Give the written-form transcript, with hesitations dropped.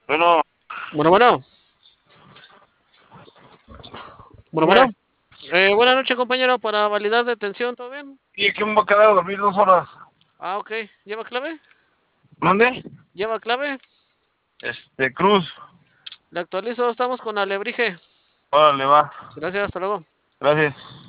Bueno, Bueno, bueno, bueno, dime, bueno. Buenas noches, compañero, para validar detención, ¿todo bien? ¿y aquí me voy a quedar a dormir 2 horas? Ah, ok. ¿Lleva clave? ¿Mande? ¿Lleva clave? Cruz. Le actualizo, estamos con Alebrije. Órale, va. Gracias, hasta luego. Gracias.